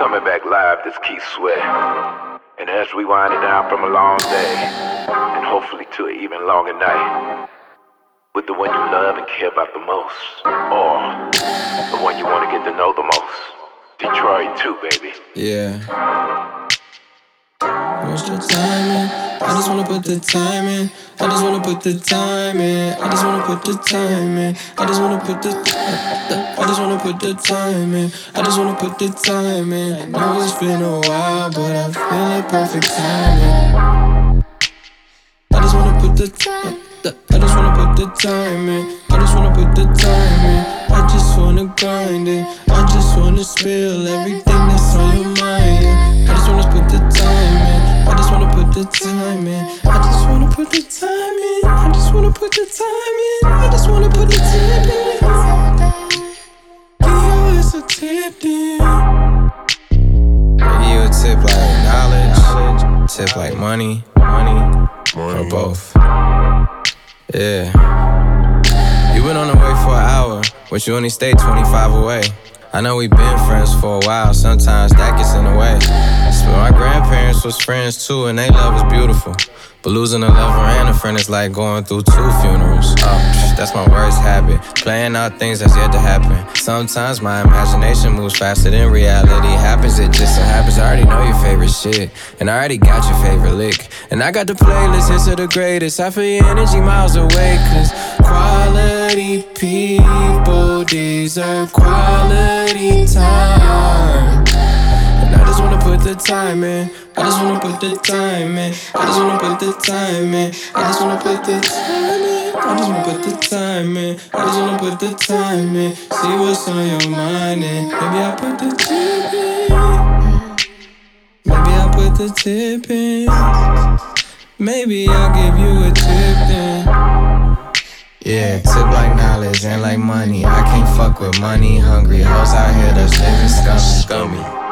Coming back live, this Keith Sweat. And as we winding down from a long day, and hopefully to an even longer night, with the one you love and care about the most, or the one you want to get to know the most. Detroit too, baby. Yeah. What's the timing? I just wanna put the time in. I just wanna put the time in. I just wanna put the time in. I just wanna put the I just wanna put the time in. I just wanna put the time in. I know it's been a while, but I feel like perfect timing. I just wanna put the I just wanna put the time in. I just wanna put the time in. I just wanna grind it. I just wanna spill everything that's on your mind. I just wanna put the time in. I just wanna put the time in. I just wanna put the time in. I just wanna put the time in. I just wanna put the time in. Give you a tip then. Give you a tip like knowledge, tip like money, or both. Yeah. You been on the way for an hour, but you only stayed 25 away. I know we been friends for a while, sometimes that gets in the way. But my grandparents was friends too, and they love was beautiful. But losing a lover and a friend is like going through 2 funerals. That's my worst habit, playing out things that's yet to happen. Sometimes my imagination moves faster than reality happens. It just so happens I already know your favorite shit, and I already got your favorite lick. And I got the playlist, hits of the greatest. I feel your energy miles away, cause quality people deserve quality time. And I just wanna put the time in. I just wanna put the time in. I just wanna put the time in. I just wanna put the time in. I just wanna put the time in. I just wanna put the time in. See what's on your mind and maybe I'll put the tip in. Maybe I'll put the tip in. Maybe I'll give you a tip then. Yeah, tip like knowledge and like money. I can't fuck with money hungry hoes out here that's living scummy.